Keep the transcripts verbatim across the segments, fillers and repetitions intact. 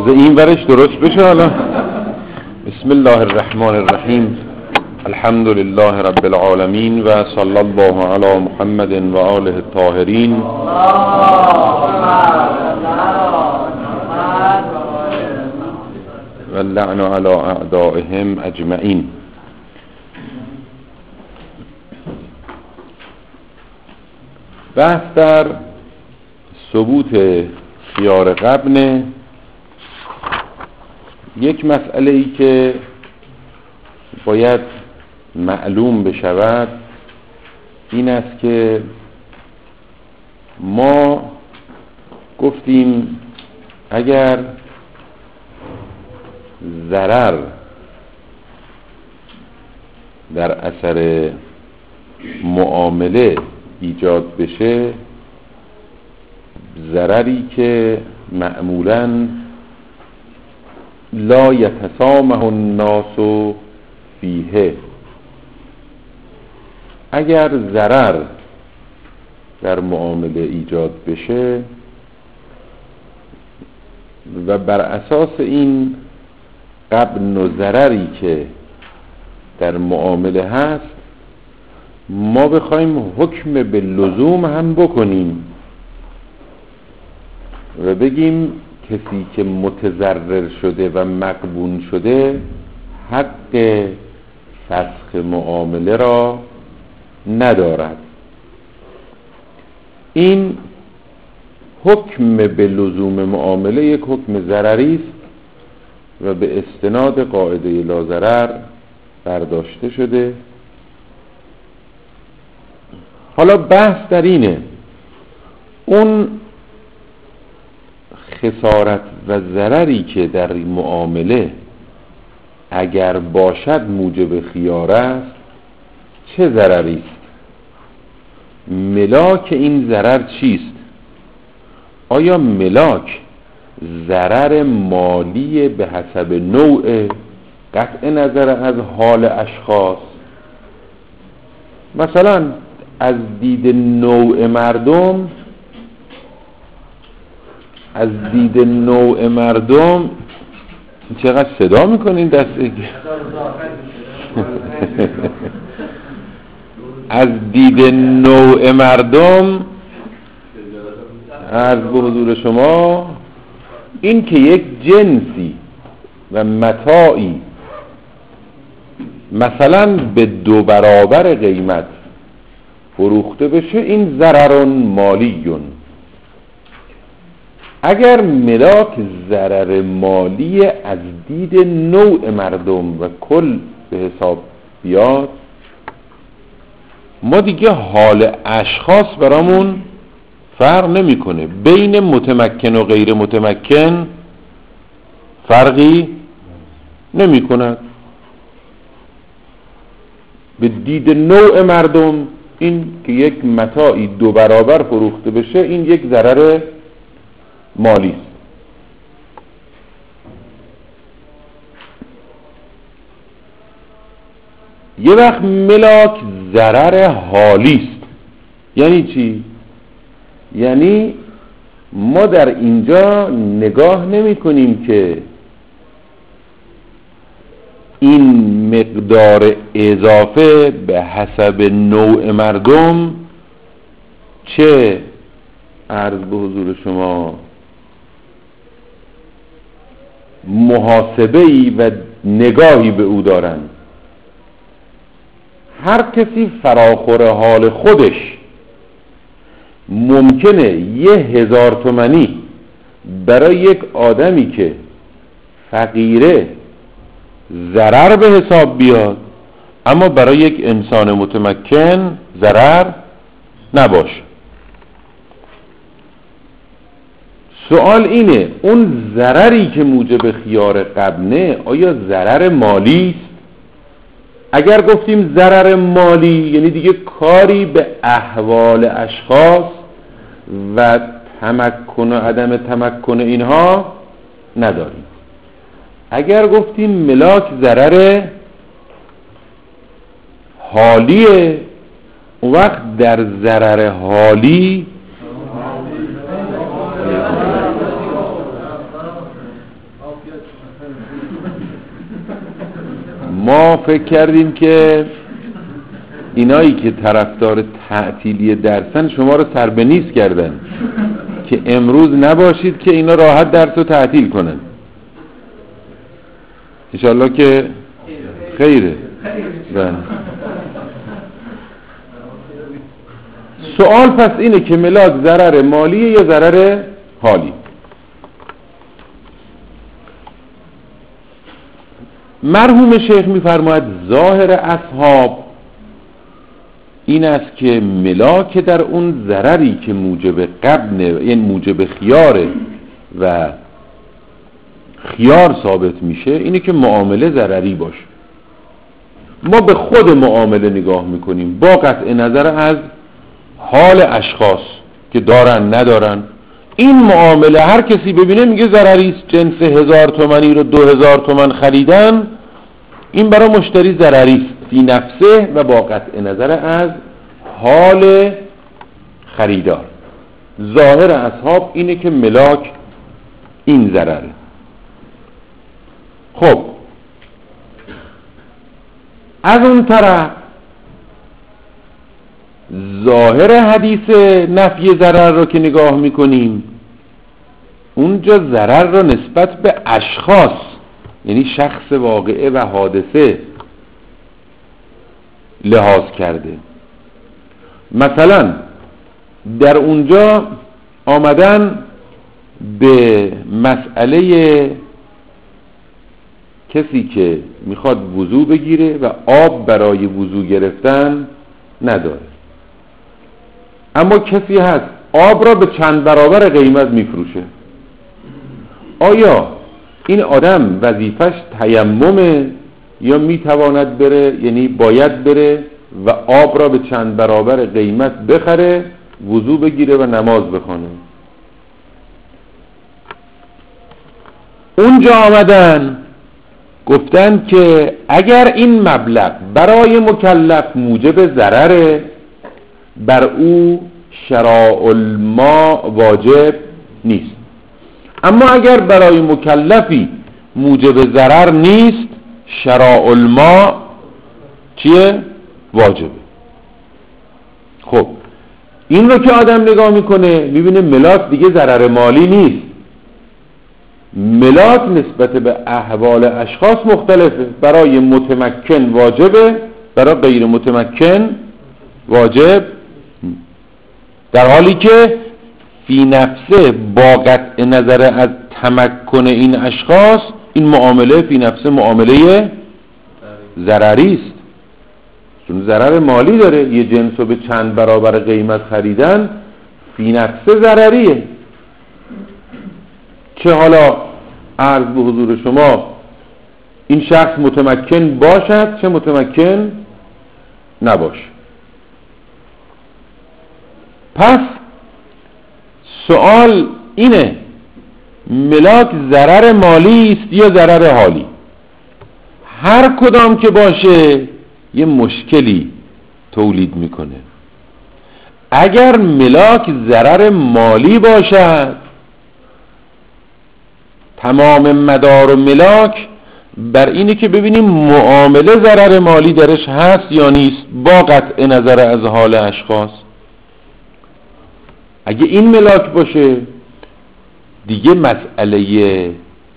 بذار این ورش درست بشه حالا. بسم الله الرحمن الرحیم. الحمد لله رب العالمین و صلی الله علی محمد و آله الطاهرین. و اللعن علی اعدائهم اجمعین. بحث در ثبوت خیار غبن. یک مسئله ای که باید معلوم بشود این است که ما گفتیم اگر ضرر در اثر معامله ایجاد بشه، ضرری که معمولاً لا یتسامح الناس فیه، اگر ضرر در معامله ایجاد بشه و بر اساس این غبن و ضرری که در معامله هست ما بخوایم حکم به لزوم هم بکنیم و بگیم کسی که متضرر شده و مغبون شده حق فسخ معامله را ندارد، این حکم به لزوم معامله یک حکم ضرری است و به استناد قاعده لا ضرر برداشته شده. حالا بحث در اینه اون خسارت و ضرری که در معامله اگر باشد موجب خیار است چه ضرری است؟ ملاک این ضرر چیست؟ آیا ملاک ضرر مالی به حسب نوع قطع نظر از حال اشخاص؟ مثلا از دید نوع مردم از دید نوع مردم چقدر صدا میکنین دسته از دید نوع مردم عرض به حضور شما این که یک جنسی و متاعی مثلا به دو برابر قیمت فروخته بشه این ضرر مالیون. اگر ملاک ضرر مالی از دید نوع مردم و کل به حساب بیاد ما دیگه حال اشخاص برامون فرق نمیکنه، بین متمکن و غیر متمکن فرقی نمیکنه. به دید نوع مردم این که یک متاعی دو برابر فروخته بشه این یک ضرر مالی است. یه وقت ملاک ضرر حالی است. یعنی چی؟ یعنی ما در اینجا نگاه نمی کنیم که این مقدار اضافه به حسب نوع مردم چه عرض به حضور شما محاسبه‌ای و نگاهی به او دارن. هر کسی فراخور حال خودش ممکنه یه هزار تومانی برای یک آدمی که فقیره ضرر به حساب بیاد اما برای یک انسان متمکن ضرر نباشه. سوال اینه اون ضرری که موجب خیار غبنه آیا ضرر مالی است؟ اگر گفتیم ضرر مالی یعنی دیگه کاری به احوال اشخاص و تمکن و عدم تمکن اینها نداریم. اگر گفتیم ملاک ضرر حالیه اون وقت در ضرر حالی ما فکر کردیم که اینایی که طرفدار تعطیلی درسن شما رو سر به نیست کردن که امروز نباشید که اینا راحت درس رو تعطیل کنن. انشالله که خیره. بله. سوال پس اینه که ملاک ضرر مالیه یا ضرر حالی؟ مرحوم شیخ میفرماید ظاهر اصحاب این است که ملاک در اون ضرری که موجب قبن، یعنی موجب خیاره و خیار ثابت میشه، اینه که معامله ضرری باشه. ما به خود معامله نگاه میکنیم با قطع نظر از حال اشخاص که دارن ندارن. این معامله هر کسی ببینه میگه ضرری است. جنس هزار تومانی رو دو هزار تومن خریدن، این برای مشتری ضرری است فی نفسه و با قطع نظر از حال خریدار. ظاهر اصحاب اینه که ملاک این ضرره. خب از اون طرف ظاهر حدیث نفی ضرر رو که نگاه میکنیم، اونجا ضرر رو نسبت به اشخاص، یعنی شخص واقعه و حادثه لحاظ کرده. مثلا در اونجا آمدن به مسئله کسی که میخواد وضو بگیره و آب برای وضو گرفتن نداره، اما کسی هست آب را به چند برابر قیمت میفروشه. آیا این آدم وظیفش تیممه یا میتواند بره، یعنی باید بره و آب را به چند برابر قیمت بخره، وضو بگیره و نماز بخونه؟ اونجا آمدن گفتن که اگر این مبلغ برای مکلف موجب ضرره، بر او شراء الماء واجب نیست. اما اگر برای مکلفی موجب ضرر نیست، شراء الماء چیه؟ واجبه. خب این رو که آدم نگاه میکنه میبینه ملاک دیگه ضرر مالی نیست. ملاک نسبت به احوال اشخاص مختلفه. برای متمکن واجبه، برای غیر متمکن واجب، در حالی که فی نفسه با قطع نظر از تمکن این اشخاص این معامله فی نفسه معامله ضرری است، چون ضرر مالی داره. یه جنس رو به چند برابر قیمت خریدن فی نفسه ضرریه. چه حالا عرض به حضور شما این شخص متمکن باشد چه متمکن نباشه. پس سوال اینه ملاک ضرر مالی است یا ضرر حالی؟ هر کدام که باشه یه مشکلی تولید میکنه. اگر ملاک ضرر مالی باشد، تمام مدار و ملاک بر اینه که ببینیم معامله ضرر مالی درش هست یا نیست با قطع نظر از حال اشخاص. اگه این ملاک باشه دیگه مسئله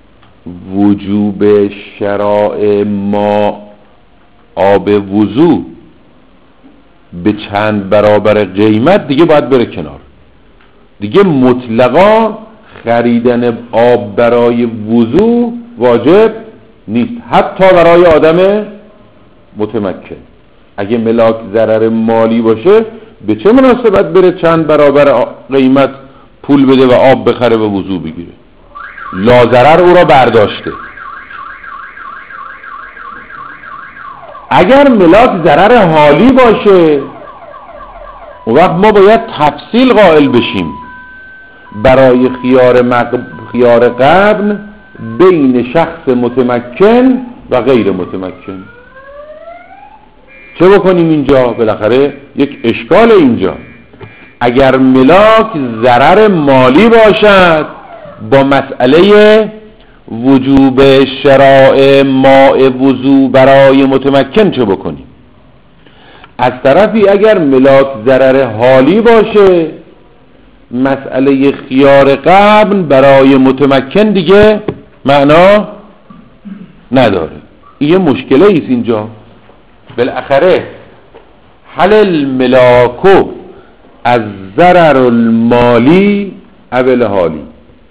وجوب شراء ما آب وضو به چند برابر قیمت دیگه باید بره کنار. دیگه مطلقا خریدن آب برای وضو واجب نیست، حتی برای آدم متمکن. اگه ملاک ضرر مالی باشه به چه مناسبت بره چند برابر قیمت پول بده و آب بخره و وضو بگیره؟ لاضرر او را برداشته. اگر ملاک ضرر حالی باشه اون وقت ما باید تفصیل قائل بشیم برای خیار, مق... خیار قبل بین شخص متمکن و غیر متمکن. چه بکنیم اینجا؟ بالاخره یک اشکال اینجا. اگر ملاک ضرر مالی باشد با مسئله وجوب شراء ماء وضو برای متمکن چه بکنیم؟ از طرفی اگر ملاک ضرر حالی باشه مسئله خیار قبل برای متمکن دیگه معنا نداره. این مشکله ایست اینجا. بالاخره حل الملاکو از ضرر المالی اول حالی.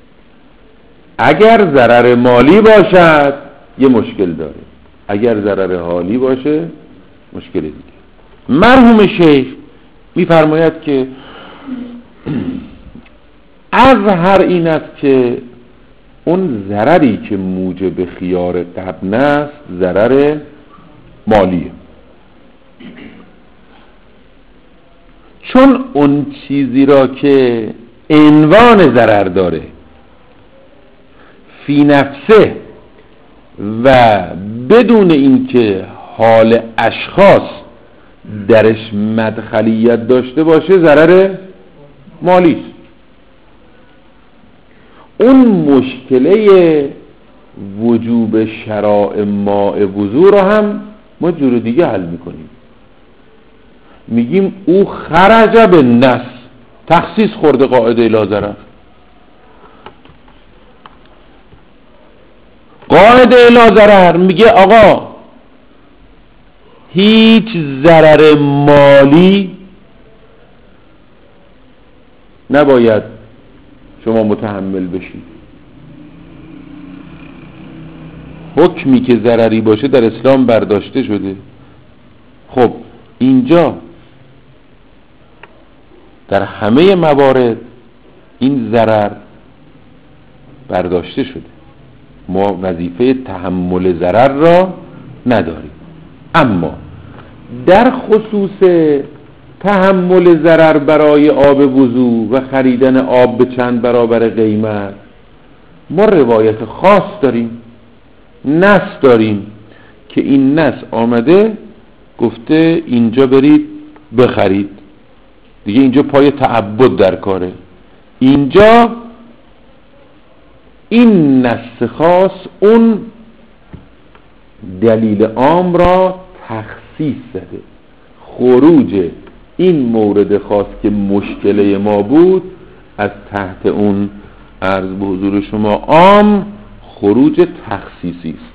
اگر ضرر مالی باشد یه مشکل داره، اگر ضرر حالی باشه مشکل دیگه. مرحوم شیخ میفرماید که از هر این است که اون ضرری که موجب خیار قبن است ضرر مالیه، چون اون چیزی را که عنوان ضرر داره فی نفسه و بدون اینکه حال اشخاص درش مدخلیت داشته باشه ضرر مالی است. اون مشکله وجوب شراء ماء وضو رو هم ما جور دیگه حل میکنیم. میگیم او خرج به نص، تخصیص خورده قاعده لا ضرر. قاعده لا ضرر میگه آقا هیچ ضرر مالی نباید شما متحمل بشید. حکمی که ضرری باشه در اسلام برداشته شده. خب اینجا در همه موارد این ضرر برداشته شده، ما وظیفه تحمل ضرر را نداریم. اما در خصوص تحمل ضرر برای آب وضو و خریدن آب به چند برابر قیمت ما روایت خاص داریم، نص داریم که این نص آمده گفته اینجا برید بخرید دیگه، اینجا پای تعبد در کاره. اینجا این نص خاص اون دلیل عام را تخصیص زده. خروج این مورد خاص که مشکله ما بود از تحت اون عرض به حضور شما عام خروج تخصیصی است.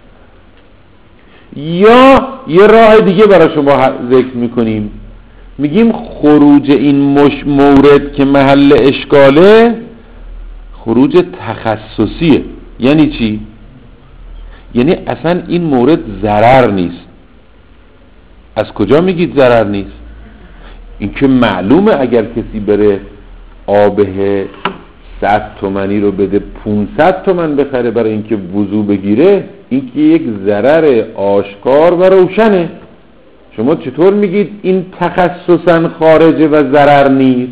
یا یه راه دیگه برای شما ذکر میکنیم، میگیم خروج این مش مورد که محل اشکاله خروج تخصصیه. یعنی چی؟ یعنی اصلا این مورد ضرر نیست. از کجا میگید ضرر نیست؟ این که معلومه اگر کسی بره آبه صد تومنی رو بده پونصد تومن بخره برای اینکه وضو بگیره، این که یک ضرر آشکار و روشنه. شما چطور میگید این تخصصاً خارجه و ضرر نیست؟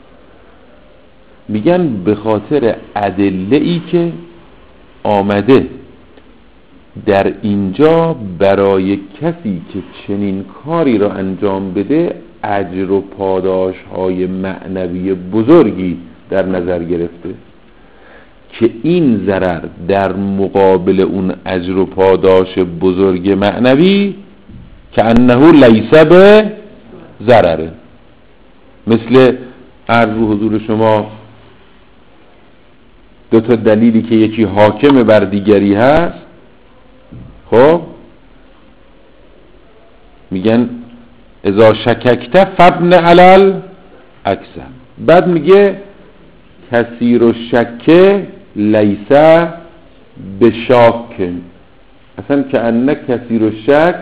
میگن به خاطر ادله ای که آمده در اینجا برای کسی که چنین کاری را انجام بده اجر و پاداش های معنوی بزرگی در نظر گرفته که این ضرر در مقابل اون اجر و پاداش بزرگ معنوی که انه لیس به ضرره. مثل عرض حضور شما دو تا دلیلی که یکی حاکم بر دیگری هست، خب میگن اذا شککت فبن علل اکثر. بعد میگه کثیر و شکه لیسه به شاک، اصلا که انه کثیر و شک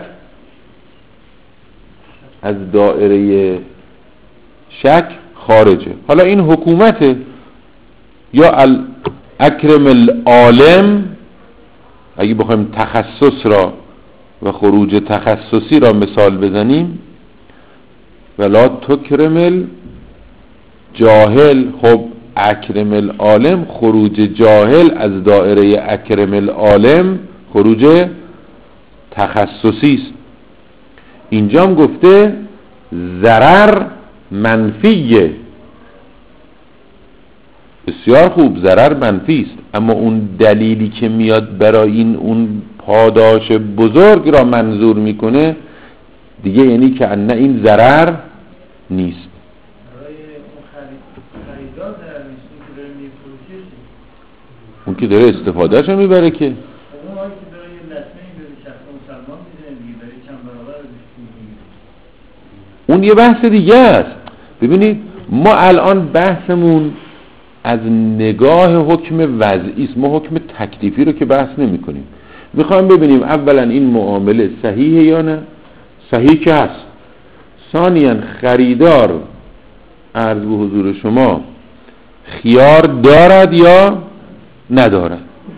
از دائره شک خارجه. حالا این حکومته یا اکرم العالم، اگه بخوایم تخصص را و خروج تخصصی را مثال بزنیم، ولا تکرم الجاهل. خب اکرم العالم خروج جاهل از دائره اکرم العالم خروج تخصصی است. اینجا هم گفته ضرر منفیه، بسیار خوب، ضرر منفی است، اما اون دلیلی که میاد برای این اون پاداش بزرگ را منظور میکنه دیگه، یعنی که نه این ضرر نیست. برای اون خریدار ضرر نیست، اون که داره میفروشه، اون که داره استفادهش رو میبره که اون هایی که داره یه لطمه این به شخص مسلمان میزنه دیگه، داره چند برابر ازش پول میگیره، اون یه بحث دیگه است. ببینید ما الان بحثمون از نگاه حکم وضعی است، ما حکم تکلیفی رو که بحث نمی کنیم. میخوایم ببینیم اولا این معامله صحیحه یا نه. صحیح که هست. ثانیاً خریدار عرض به حضور شما خیار دارد یا ندارد.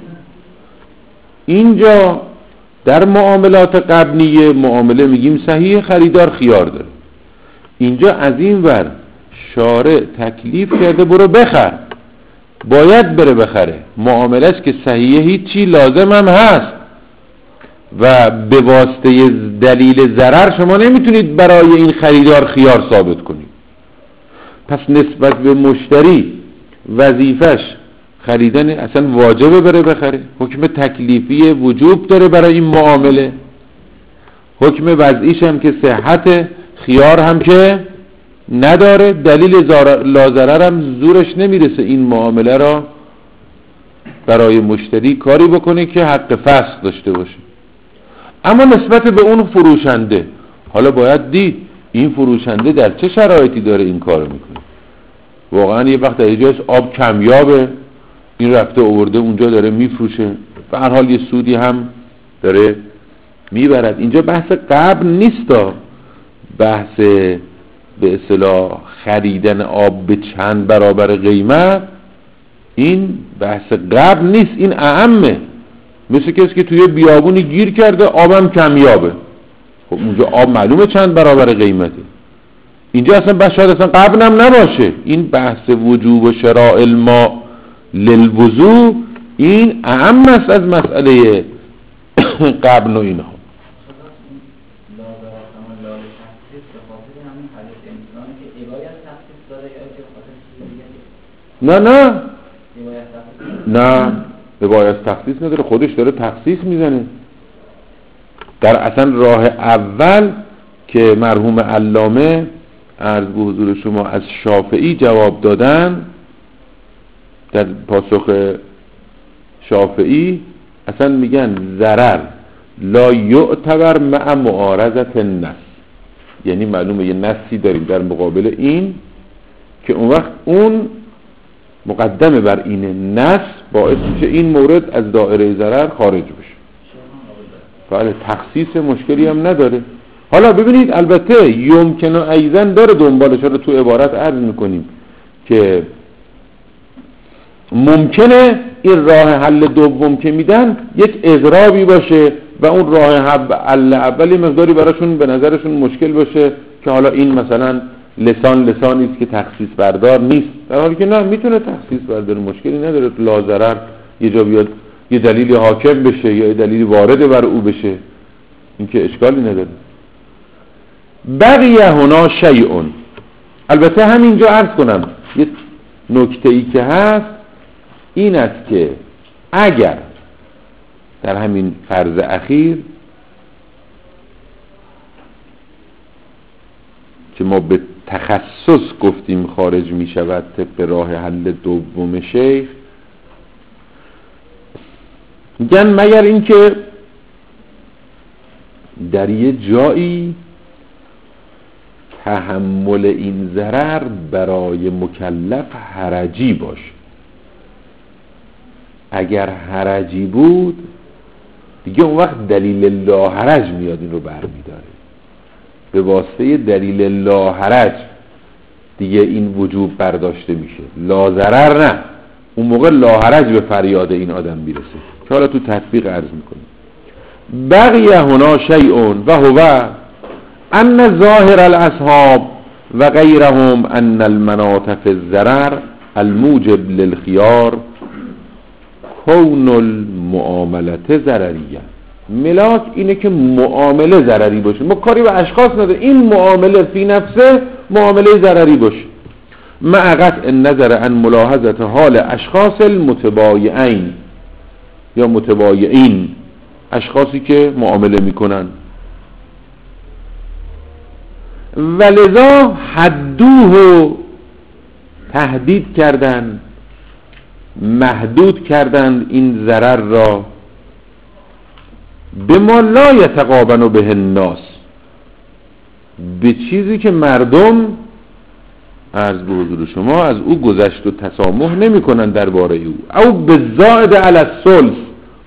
اینجا در معاملات قبلیه معامله میگیم صحیح، خریدار خیار داره. اینجا از این ور شارع تکلیف کرده برو بخر، باید بره بخره، معاملهش که صحیحه هیچی لازم هم هست و به واسطه دلیل ضرر شما نمیتونید برای این خریدار خیار ثابت کنید. پس نسبت به مشتری وظیفش خریدن اصلا واجبه بره بخره، حکم تکلیفی وجوب داره برای این معامله، حکم وضعیش هم که صحت، خیار هم که نداره، دلیل لازرر هم زورش نمیرسه این معامله را برای مشتری کاری بکنه که حق فسخ داشته باشه. اما نسبت به اون فروشنده حالا باید دید این فروشنده در چه شرایطی داره این کارو میکنه. واقعا یه وقت اجاز آب کمیابه، این رفته آورده اونجا داره میفروشه، به هر حال یه سودی هم داره میبرد. اینجا بحث قبل نیستا، بحث به اصطلاح خریدن آب به چند برابر قیمت، این بحث قبل نیست، این اعمه. مثل کسی که توی بیابونی گیر کرده آبم کمیابه، خب اونجا آب معلومه چند برابر قیمته. اینجا اصلا بحث شاید اصلا قبل هم نباشه، این بحث وجوب و شراء الماء للوضوء این اعم است از مسئله قبل و اینها. نه نه نه باید تخصیص نداره، خودش داره تخصیص میزنه. در اصلا راه اول که مرحوم علامه عرض به حضور شما از شافعی جواب دادن، در پاسخ شافعی اصلا میگن ضرر لا یعتبر مع معارضت النص، یعنی معلومه یه نصی داریم در مقابل این که اون وقت اون مقدمه بر این نص باعث میشه این مورد از دائره ضرر خارج بشه. بله تخصیص مشکلی هم نداره. حالا ببینید البته یمکنه ایزن داره دنبالش رو تو عبارت عرض میکنیم که ممکنه این راه حل دوم که میدن یک اضرابی باشه و اون راه حل اولی مقداری براشون به نظرشون مشکل باشه که حالا این مثلا لسان لسانی است که تخصیص بردار نیست، در حالی که نه میتونه تخصیص بردار، مشکلی نداره، لا ضرر یه جا بیاد یه دلیلی حاکم بشه یا یه دلیلی وارد بر او بشه، این که اشکالی نداره. بقیه هنا شیئون، البته همینجا عرض کنم یه نکته ای که هست این است که اگر در همین فرض اخیر که ما به تخصص گفتیم خارج می شود طبق راه حل دوم شیخ، میگن مگر اینکه در یه جایی تحمل این ضرر برای مکلف حرجی باشه. اگر حرجی بود دیگه اون وقت دلیل لا حرج میاد این رو برمیداره، به واسطه دلیل لا حرج دیگه این وجوب برداشته میشه، لا ضرر نه، اون موقع لا حرج به فریاد این آدم میرسه که حالا تو تطبیق عرض میکنیم. بقیه هنا شیئون و هو ان ظاهر الاصحاب و غیرهم ان المناط فی الضرر الموجب للخيار کون المعاملت ضرریه. ملاک اینه که معامله ضرری باشه، ما کاری به اشخاص نداره، این معامله فی نفسه معامله ضرری باشه. مع قطع النظر عن ملاحظه حال اشخاص المتبایعین یا متبایعین، اشخاصی که معامله میکنن. ولذا حدوه، تهدید کردند، محدود کردند این ضرر را به ما لا یتقابن به الناس، به چیزی که مردم عرض به حضور شما از او گذشت و تسامح نمی کنند درباره او. او به زائد علی الثلث،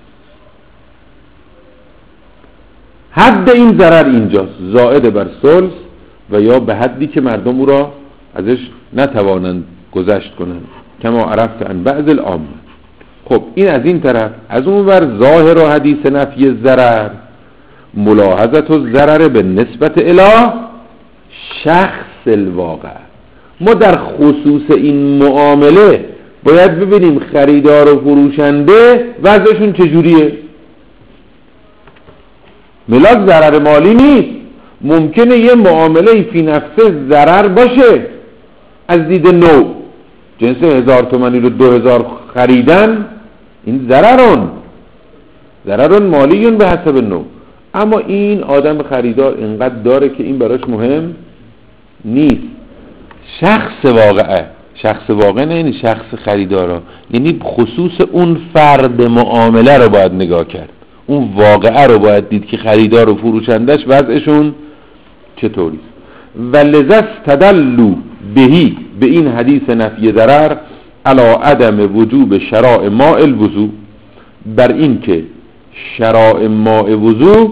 حد این ضرر اینجاست زائد بر ثلث، و یا به حدی که مردم او را ازش نتوانند گذشت کنند، کما عرفت عن بعض العامه. خب این از این طرف. از اون ور ظاهر و حدیث نفی ضرر ملاحظت و ضرر به نسبت الی شخص الواقع. ما در خصوص این معامله باید ببینیم خریدار و فروشنده وضعشون چجوریه. ملاک ضرر مالی نیست، ممکنه یه معامله فی نفسه ضرر باشه از دید نو، جنس هزار تومانی رو دو هزار خریدن، این ضررون ضررون مالیون به حسب نو، اما این آدم خریدار اینقدر داره که این براش مهم نیست. شخص واقعه، شخص واقع نه یعنی شخص خریدارا، یعنی خصوص اون فرد معامله رو باید نگاه کرد، اون واقعه رو باید دید که خریدار و فروشندش وضعشون چطوری. ولذا استدلوا بهی، به این حدیث نفی ضرر، علی عدم وجوب شراء ماء الوضوء، بر این که شراء ماء وضوء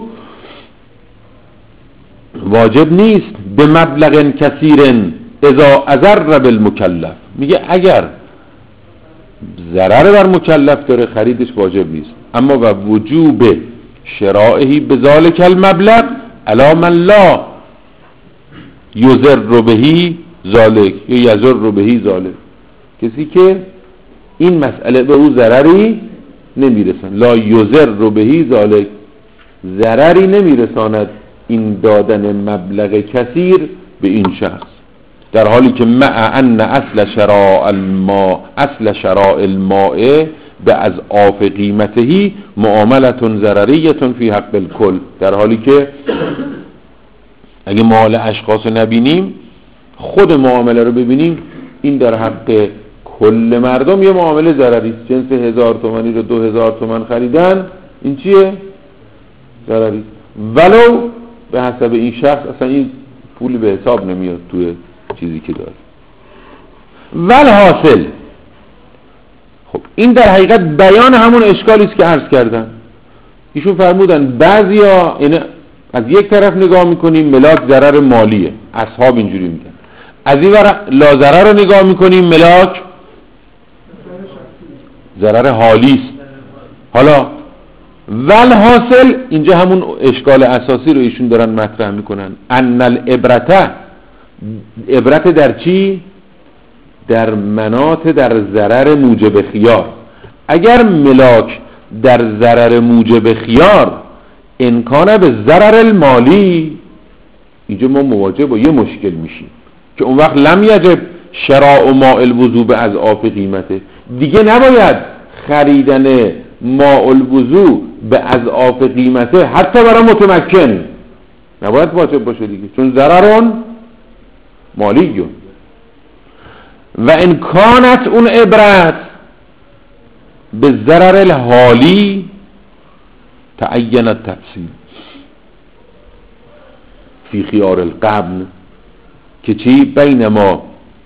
واجب نیست به مبلغ کثیر اذا اضر بالمکلف. میگه اگر ضرر بر مکلف داره خریدش واجب نیست، اما و وجوب شرائه بذالک المبلغ علی من لا یضر بهی ذالک یا یضر بهی ذالک، کسی که این مسئله به او ضرری نمیرسن، لا یضر بهی ذالک، ضرری نمیرساند این دادن مبلغ کثیر به این شخص، در حالی که مع ان اصل شراء الماء اصل شراء الماء به از آف قیمتهی معاملتون ضرریتون فی حق الکل، در حالی که اگه مال اشخاص نبینیم خود معامله رو ببینیم، این در حق کل مردم یه معامله ضرری است. جنس هزار تومانی رو دو هزار تومان خریدن، این چیه؟ ضرری، ولو به حسب این شخص اصلا این پولی به حساب نمیاد توی چیزی که داره. ول حاصل، خب این در حقیقت بیان همون اشکالی است که عرض کردم. ایشون فرمودن بعضیا این از یک طرف نگاه میکنیم ملاک ضرر مالیه، اصحاب اینجوری میگن، از این ور لا ضرر رو نگاه میکنیم ملاک ضرر حالی است. حالا ول حاصل، اینجا همون اشکال اساسی رو ایشون دارن مطرح میکنن، ان العبرته، عبرت در چی؟ در مناط در ضرر موجب خیار. اگر ملاک در ضرر موجب خیار امکانه به ضرر المالی، اینجا ما مواجه با یه مشکل میشیم که اون وقت لم یجب شراء ماء الوضوء به اضعاف قیمته، دیگه نباید خریدن ماء الوضوء به اضعاف قیمته حتی برای متمکن نباید واجب باشه دیگه، چون ضررون مالیون. و امکانت اون عبرت به ضرر الحالی تعین التفصیل فی خیار القبن، که چی؟ بین ما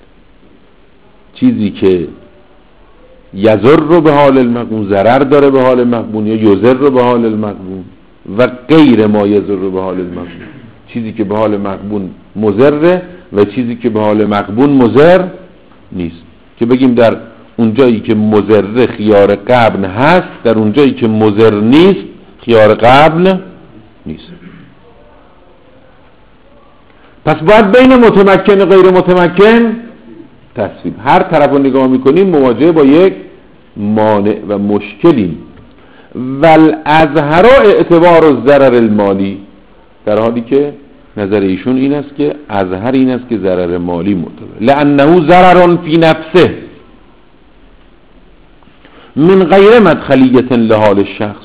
چیزی که یضر رو به حال المقبون، ضرر داره به حال مقبون، یا یضر رو به حال المقبون، و غیر ما یضر رو به حال المقبون، چیزی که به حال مقبون مضره و چیزی که به حال مقبون مضر نیست. که بگیم در اونجایی که مضر خیار قبل هست، در اونجایی که مضر نیست خیار قبل نیست. پس باید بین متمکن و غیر متمکن تصویب. هر طرف رو نگاه میکنیم مواجه با یک مانع و مشکلیم. ول اظهر اعتبار الضرر المالی، در حالی که نظر ایشون این است که اظهر این است که ضرر مالی معتبر، لانه ضرر فی نفسه من غیر مدخلیت لحال الشخص،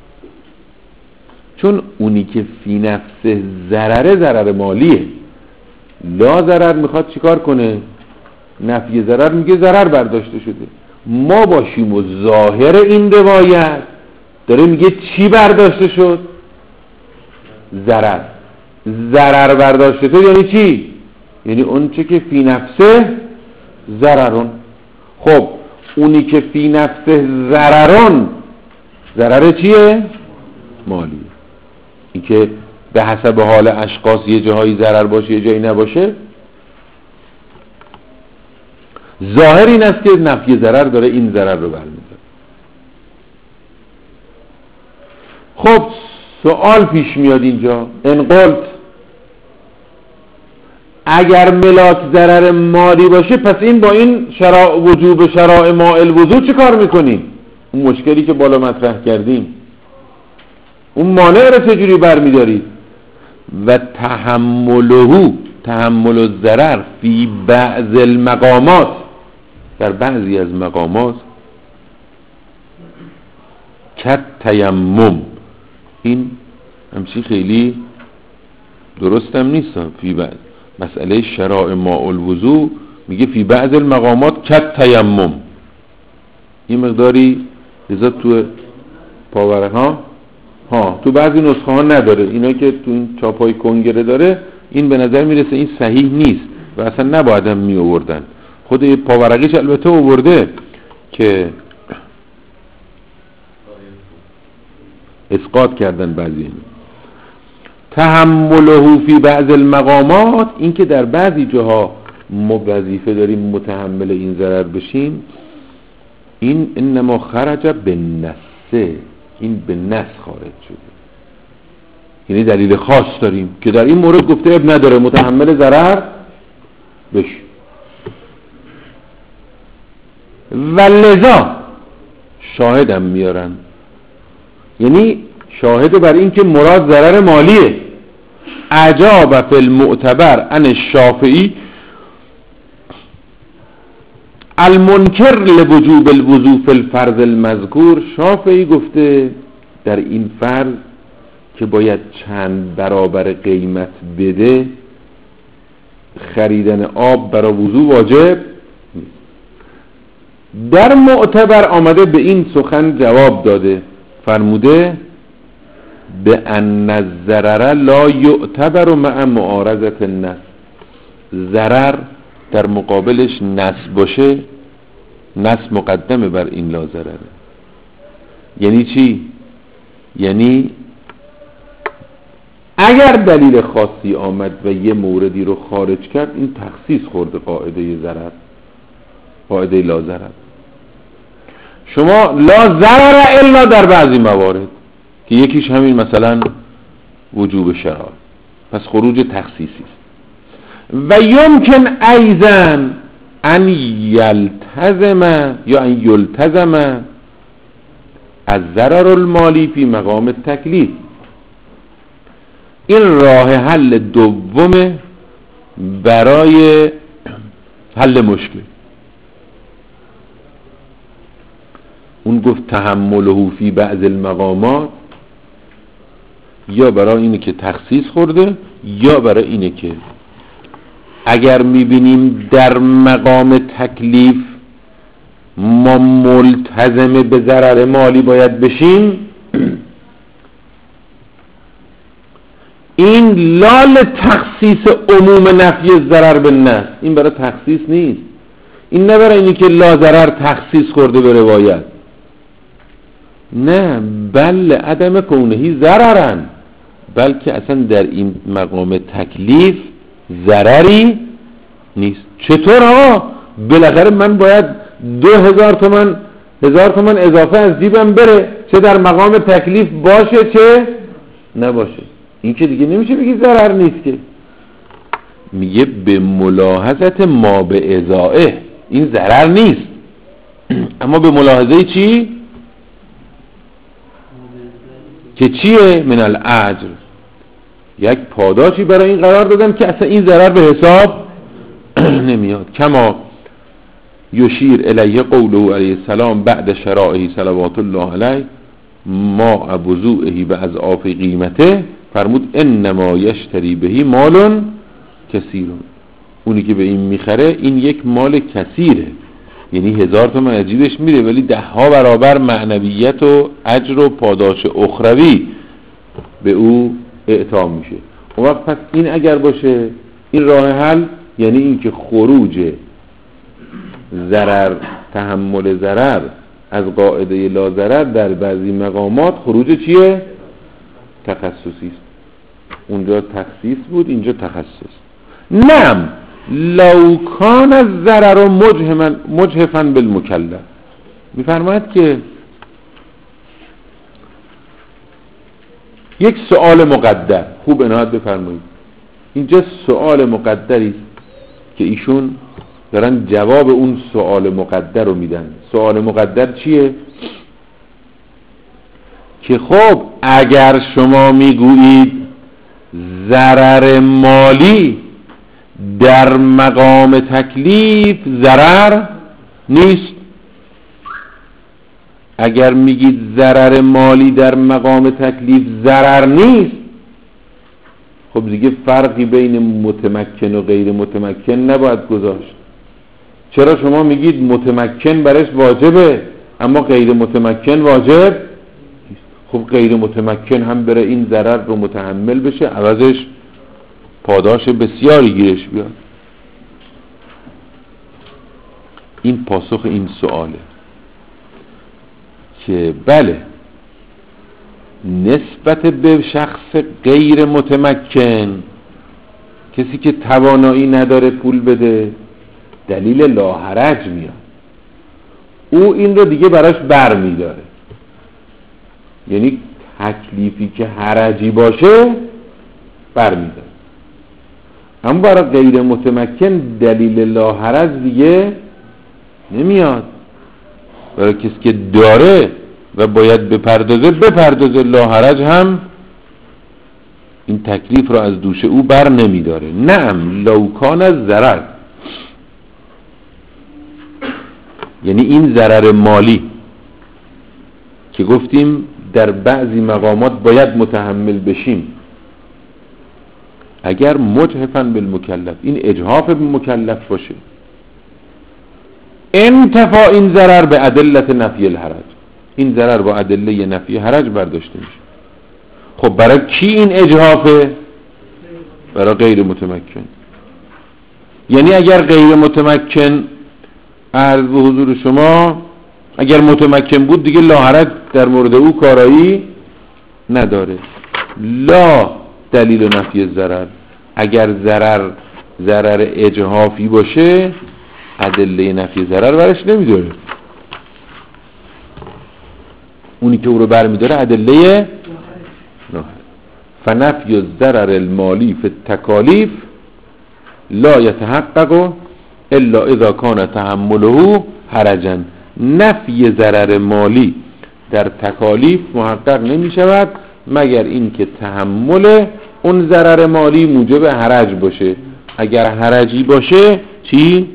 چون اونی که فی نفسه ضرر ضرر مالیه، لا ضرر میخواد چیکار کنه؟ نفی ضرر میگه ضرر برداشته شده. ما باشیم و ظاهر این روایت داره میگه چی برداشته شد؟ ضرر. ضرر برداشته شد یعنی چی؟ یعنی اون چه که فی نفسه ضررون. خب اونی که فی نفسه ضررون، ضرر چیه؟ مالیه. این که به حسب حال اشخاص یه جاهایی ضرر باشه یه جایی نباشه، ظاهر این است که نفی ضرر داره این ضرر رو برمی‌داره. خب سوال پیش میاد اینجا، ان قلت اگر ملاک ضرر مالی باشه پس این با این شرع وجوب شرع ماء الوضوء چه کار میکنیم؟ اون مشکلی که بالا مطرح کردیم اون مانع رو چجوری برمیدارید؟ و تحمله، تحمل الضرر فی بعض المقامات، در بعضی از مقامات، کت تیمم، این همچی خیلی درستم نیست. فی بعض مسئله شرع ماء الوضوء میگه فی بعض المقامات کت تیمم، این مقداری لذا تو پاوره ها ها تو بعضی نسخه ها نداره، اینا که تو این چاپای کنگره داره این به نظر میرسه این صحیح نیست و اصلا نباید هم می آوردن. خود پاورقیش البته آورده که اسقاط کردن بعضی. تحمله فی بعض المقامات، این که در بعضی جاها ما وظیفه داریم متحمل این ضرر بشیم، این انما خرج بالنص، این به نص خارج شده، یعنی دلیل خاص داریم که در این مورد گفته اب نداره متحمل ضرر بشی. و لذا شاهدم میارن، یعنی شاهد بر این که مراد ضرر مالیه. اجاب فی المعتبر عن الشافعی المنکر لوجوب الوضوء فی الفرض المذکور، شافعی گفته در این فرض که باید چند برابر قیمت بده خریدن آب برای وضوء واجب. در معتبر آمده به این سخن جواب داده، فرموده به ان الضرر لا یعتبر مع معارضه النص، ضرر در مقابلش نص باشه، نص مقدمه بر این لا ضرره. یعنی چی؟ یعنی اگر دلیل خاصی آمد و یه موردی رو خارج کرد، این تخصیص خورده قاعده ضرر، قاعده لا ضرر. شما لا ضرر الا در بعضی موارد که یکیش همین مثلا وجوب شرع، پس خروج تخصیصی است. و یمکن ایضا ان یلتزم یا ان یلتزم الضرر المالی فی مقام التکلیف، این راه حل دوم برای حل مشکل. اون گفت تحمله فی بعض المقامات، یا برای اینه که تخصیص خورده، یا برای اینه که اگر میبینیم در مقام تکلیف ما ملتزم به ضرر مالی باید بشیم، این لال تخصیص عموم نفی ضرر به نص، این برای تخصیص نیست، این نه برای اینی که لا ضرر تخصیص خورده به روایت، نه، بل عدم کونهی ضررن، بلکه اصلا در این مقام تکلیف ضرری نیست. چطور آقا؟ بالاخره من باید دو هزار تومن هزار تومن اضافه از جیبم بره، چه در مقام تکلیف باشه چه نباشه، این که دیگه نمیشه بگی ضرر نیست، که میگه به ملاحظت ما به ازائه این ضرر نیست، اما به ملاحظه چی؟ که چیه؟ من الاجر، یک پاداشی برای این قرار دادم که اصلا این ضرر به حساب نمیاد. کما یشیر الیه قوله علیه السلام بعد شرائعی صلوات الله علیه ما ابوزوعهی به از آف قیمته، فرمود انما یشتری بهی مالون کثیرون، اونی که به این میخره این یک مال کثیره، یعنی هزار تومن عجیبش میره ولی ده ها برابر معنویت و اجر و پاداش اخروی به او اعطا میشه. اون وقت پس این اگر باشه این راه حل، یعنی این که خروج ضرر، تحمل ضرر از قاعده لا ضرر در بعضی مقامات خروج چیه؟ تخصصی است. اونجا تخصیص بود، اینجا تخصص. نعم لو کان الضرر مجهما مجهفا بالمکلف، میفرماید که یک سؤال مقدر، خوب عنایت بفرمایید، اینجا سؤال مقدری است که ایشون دارن جواب اون سؤال مقدر رو میدن. سؤال مقدر چیه؟ که خب اگر شما میگویید ضرر مالی در مقام تکلیف ضرر نیست، اگر میگید ضرر مالی در مقام تکلیف ضرر نیست، خب دیگه فرقی بین متمکن و غیر متمکن نباید گذاشت. چرا شما میگید متمکن برش واجبه اما غیر متمکن واجب نیست؟ خب غیر متمکن هم بره این ضرر رو متحمل بشه، عوضش پاداش بسیاری گیرش بیاد. این پاسخ این سؤاله که بله نسبت به شخص غیر متمکن، کسی که توانایی نداره پول بده، دلیل لاحرج میاد، او این رو دیگه براش بر میداره، یعنی تکلیفی که حرجی باشه بر میداره. اما برای غیر متمکن دلیل لاحرج دیگه نمیاد. برای کسی که داره و باید بپردازه بپردازه، لاحرج هم این تکلیف رو از دوش او بر نمیداره. نعم لو کان الضرر، یعنی این ضرر مالی که گفتیم در بعضی مقامات باید متحمل بشیم، اگر مجهفاً بالمکلف، این اجحاف بالمکلف باشه، انتفاع این ضرر به ادلت نفی الحرج، این ضرر با ادله نفی حرج برداشته میشه. خب برای کی این اجحافه؟ برای غیر متمکن. یعنی اگر غیر متمکن عرض به حضور شما، اگر متمکن بود دیگه لاحرج در مورد او کارایی نداره. لا دلیل نفی ضرر، اگر ضرر ضرر اجحافی باشه ادله نفی ضرر برش نمیداره، اونی که او رو برمیداره ادله فنفی الضرر المالی فی التکالیف لا یتحقق الا اذا کان تحمله حرجا. نفی ضرر مالی در تکالیف محقق نمی شود مگر این که تحمل اون ضرر مالی موجب حرج باشه. اگر حرجی باشه چی؟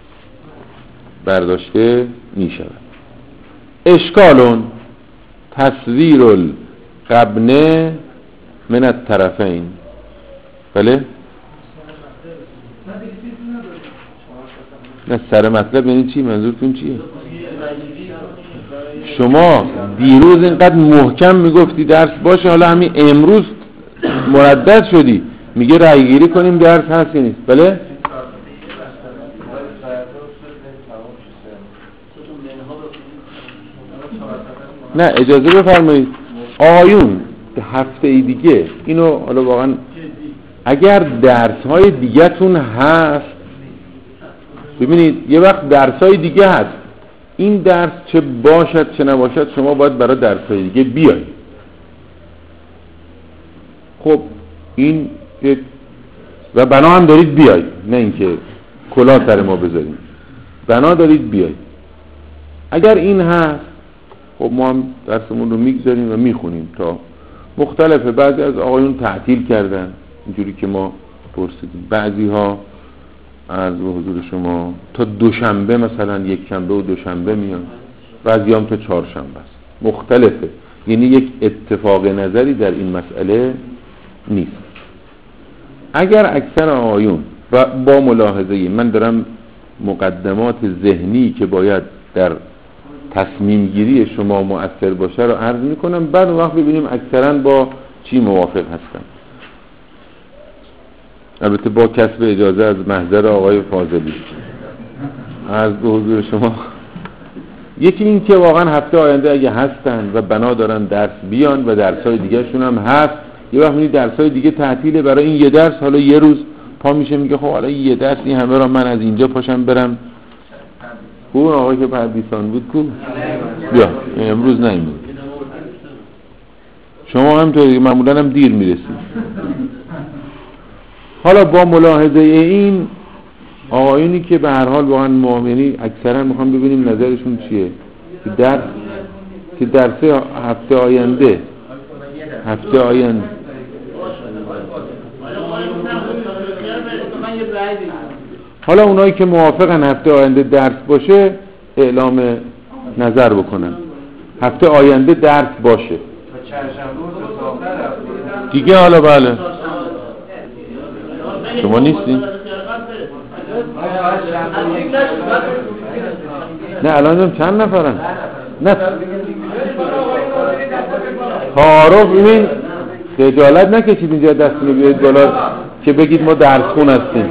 برداشته می شود. اشکالون تصویر القبنه من الطرفین. بله؟ نه سر مطلب یعنی چی؟ منظورتون چیه؟ شما دیروز اینقدر محکم میگفتی درس باشه، حالا همین امروز مردد شدی میگه رای گیری کنیم درس هست نیست. بله؟ نه اجازه بفرمایید آیون هفته ای دیگه اینو، حالا واقعا اگر درس های دیگه تون هست، ببینید یه وقت درس های دیگه هست، این درس چه باشد چه نباشد شما باید برای درس های دیگه بیایید. خب این و بنا هم دارید بیایید، نه اینکه کلاه سر ما بذارید، بنا دارید بیایید. اگر این هست خب ما هم درسمون رو میگذاریم و میخونیم تا مختلفه. بعضی از آقایون تعطیل کردن اینجوری که ما پرسیدیم، بعضی ها از حضور شما تا دوشنبه مثلا یک شنبه و دوشنبه میان، بعضی هم تا چهارشنبه است. مختلفه، یعنی یک اتفاق نظری در این مسئله نیست. اگر اکثر آقایون و با ملاحظه من دارم مقدمات ذهنی که باید در تصمیم گیری شما مؤثر باشه رو عرض میکنم، بعد وقت ببینیم اکثرا با چی موافق هستن، البته با کسب اجازه از محضر آقای فاضلی. عرض به حضور شما یکی این که واقعا هفته آینده اگه هستن و بنا دارن درس بیان و درسای دیگه شون هم هست، یه وقت میبینی درسای دیگه تعطیله، برای این یه درس حالا یه روز پا میشه میگه خب حالا یه درس این همه را من از اینجا پاشم برم. اون آقای که پردیسان بود کو بیا امروز نمیاد، شما همینطوری معمولا هم دیر میرسید. حالا با ملاحظه این آقایونی که به هر حال واقعا مؤمنی اکثرا میخوام ببینیم نظرشون چیه که درس که درس هفته آینده هفته آینده حالا اونایی که موافقن هفته آینده درس باشه اعلام نظر بکنن هفته آینده درس باشه دیگه. حالا بله شما نیستین؟ نه الان چند نفرن؟ نه تعارف این خجالت نکشید اینجا دستونو بیارید بالا که بگید ما درس خون هستیم.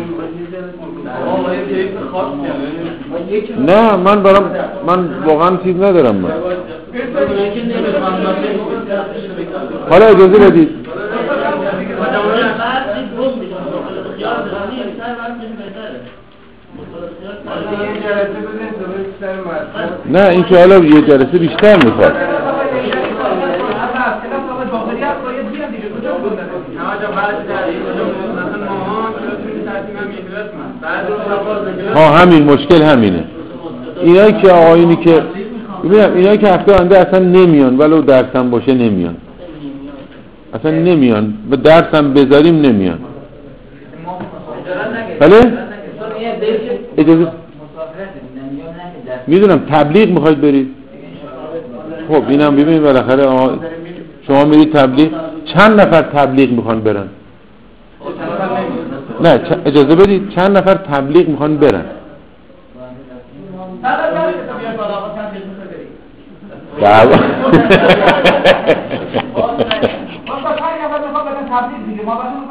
نه من برام من واقعا چیز ندارم. من حالا اجازه بدید نه این که حالا یه جلسه بیشتر میخواد. ها همین مشکل همینه. اینایی که آقایونی که ببینم اینایی که هفته آینده اصلا نمیان ولو درسم باشه نمیان، اصلا نمیان و درسم بذاریم نمیان. بله اجازه میدونم تبلیغ میخواید برید. خب اینم ببینید بالاخره شما میرید تبلیغ، چند نفر تبلیغ میخوان برن؟ نه اجازه بدید چند نفر تبلیغ میخوان برن؟ دعوا